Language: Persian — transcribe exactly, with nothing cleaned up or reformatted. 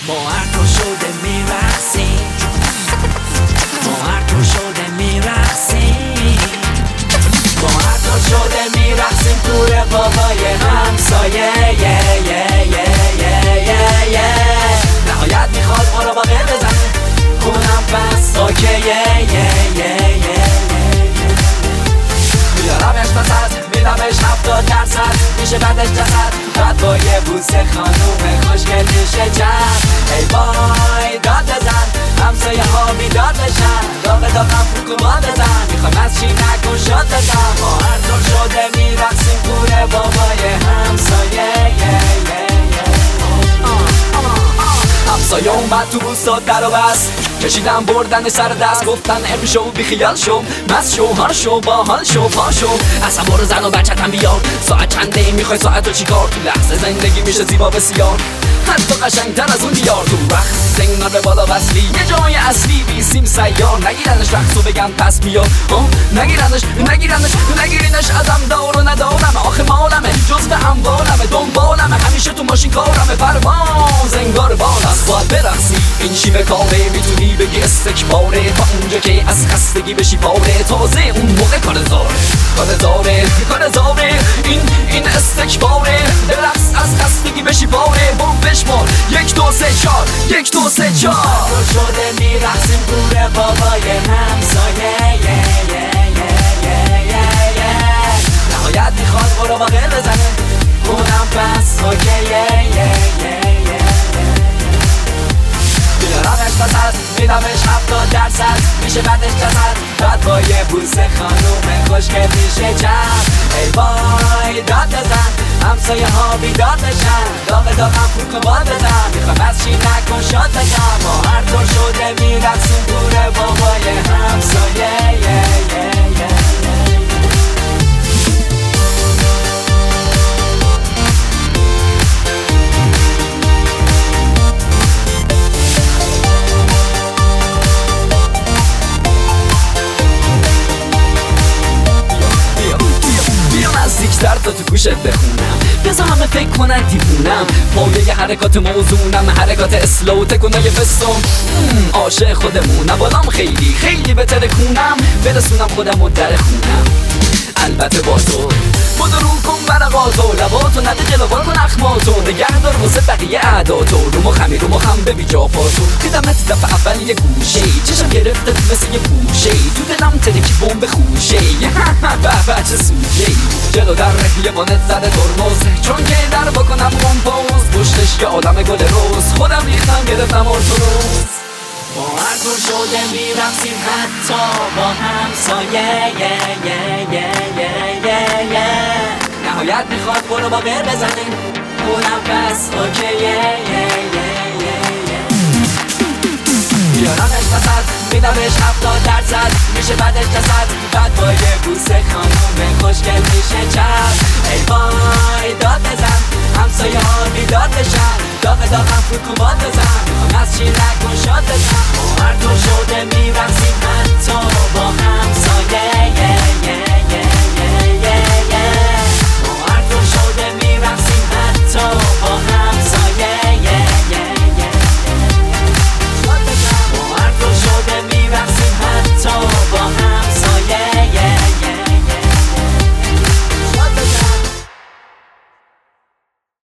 ما هر طور شده میرقصیم، ما هر طور شده میرقصیم، ما هر طور شده میرقصیم دور بابای همسایه. نهایت میخواد ما رو با غیر بزنه، اونم بس اوکیه. میارمش وسط، میدمش هفتاد درصد، میشه بعدش جسد، بعد با یه بوسه خانوم خوشگل میشه جمع. ای وای داد بزن، همسایه ها بیدار بشن، داغ داغم فوکوبا بزن، میخوایم از چی نکن شد بزن. ما هر طور شده میرقصیم کوره بابای همسایه. همسایه اومد تو بوستاد در و بست، کشیدم بردن سر دست، گفتن امشو بیخیال شو، مست شو، هار شو، باحال شو، پا شو، اصلا برو زن و بچت هم بیار. ساعت چنده میخوای ساعت و چیکار؟ تو لحظه زندگی میشه زیبا بسیار، حتی قشنگتر از اون دیار. تو رقص سنگار به بالا وصلی، یه جای اصلی بیسیم سیار، نگیرنش رقصو بگم پس میاد، نگیرنش نگیرنش نگیرینش ازم دار و ندارم، آخه مالمه جز به اموالمه، دنبالمه همیشه تو ماشین کارمه، پرواز انگار بالا است باید برقصی. این شیوه کاره میتونی بگی استکباره، تا اونجا که از خستگی بشی پاره، تازه اون موقع کار زاره کار زاره کار زاره این این استکباره، برقص از خستگی بشی پاره، بوم بشمار یک دو سه چار، یک دو سه چار. تو شده میرقصیم گوره بابای همسایه. نهایت میخواد برو با غیر بزنه، اونم پس اوکیه. میارمش وسط، میدمش هفتاد درصد، میشه بعدش جسد، بعد با یه بوسه خانوم خوشگل میشه جمع. ای وای داد بزن، همسایه ها بیدار بشن، داغ داغم فوکوبا بزن، میخوام از چی نکن شد بگم. ما هر طور شده میرقصیم دور بابای همسایه. نزدیکتر تا تو گوشت بخونم، بذار همه فکر کنن دیوونم، پایه حرکات موزونم، حرکات اسلو تکونای بستم، عاشق خودمونم، بالام خیلی خیلی بهتره کونم، برسونم خودم و در خونم. البته با تو بودو رو کن برقاتو، لباتو نده جلو بار کن اخماتو، نگه دار واسه بقیه اعداتو، رو مخمی رو مخم ببی جا پاتو. دیدمت دفعه اول یه گوشه ای، چشم گرفته مثل یه پوشه ای، تو دلم ترکی بمب خوشه ای، به به چه سوژه ای، جلو در یه بانت زده ترمز، چون که در بکنم کمپوز، پشتش یه آدم گل روز، خودم ریختم گرفتم ارتروز. ما هر طور شده میرقصیم حتی با همسایه. نهایت میخواد برو با غیر بزنیم، اونم پس اوکیه. بیارمش وسط، میدمش هفتاد درصد، میشه بعدش جسد، بعد با یه بوسه خانوم خوشگل میشه چپ.